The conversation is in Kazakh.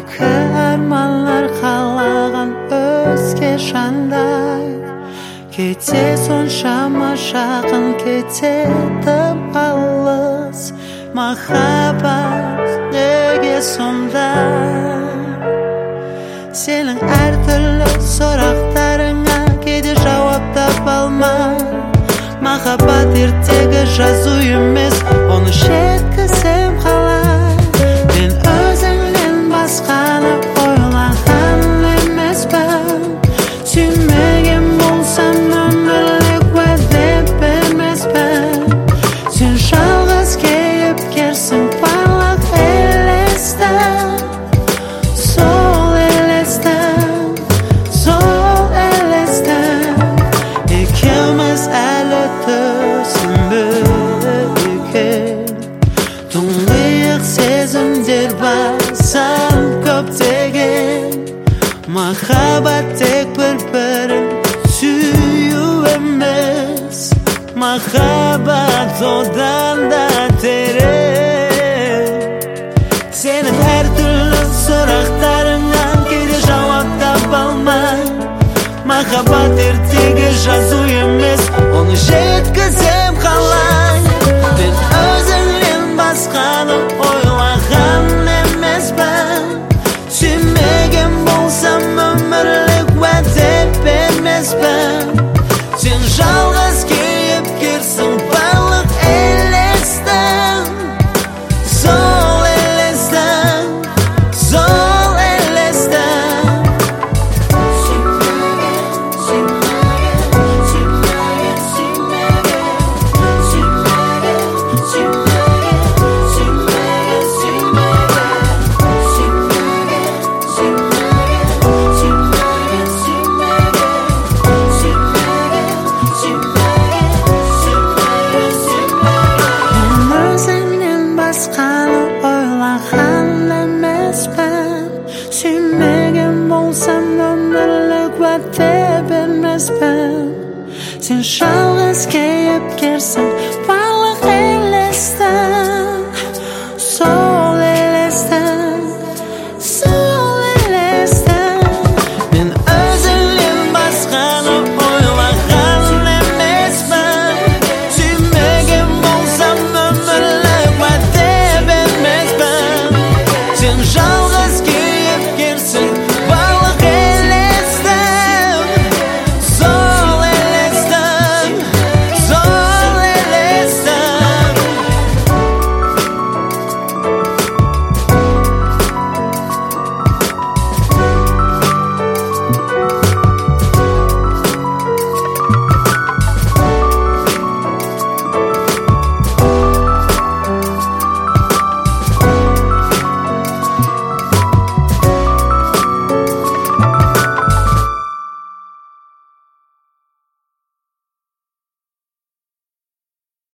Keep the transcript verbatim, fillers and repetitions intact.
Bayka armanlar қалаған өзге жандай Кете соншама жақын, кете тым алыс Махаббат неге сондай? Сенің әртүрлі сұрақтарыңа кейде жауап таба алмай Махаббат ертегі жазу емес, оны жеткізем қалай? Мен өзіңнен басқаны ойлаған емеспін. Сүймеген болсам өмірлік уәде бермеспін. Сен жалғыз кейіпкерсің, барлық елестің. Сол елестің, сол елестің. Екеуміз әлі түсінбеген тұңғиық сезімдер басан көптеген. Махаббат тек бір-бірін сүю емес, махаббат одан да терең. Сенің әртүрлі сұрақтарыңа кейде жауап таба алмай Махаббат ертегі жазу емес, оны жеткізем қалай? Мен өзіңнен басқаны ойлаған емеспін. Сүймеген болсам өмірлік уәде бермеспін. Сен жалғыз кейіпкерсің, барлық елестің. Сол елестің, сол елестің. Сүймеген, сүймеген, сүймеген, сүймеген. Сүймеген, сүймеген, сүймеген, сүймеген. Сүймеген, сүймеген, сүймеген, сүймеген. Сүймеген, сүймеген, сүймеген, сүймеген. Мен өзіңнен басқаны ойлаған емеспін. Сүймеген болсам өмірлік уәде бермеспін. Сен жалғыз кейіпкерсің,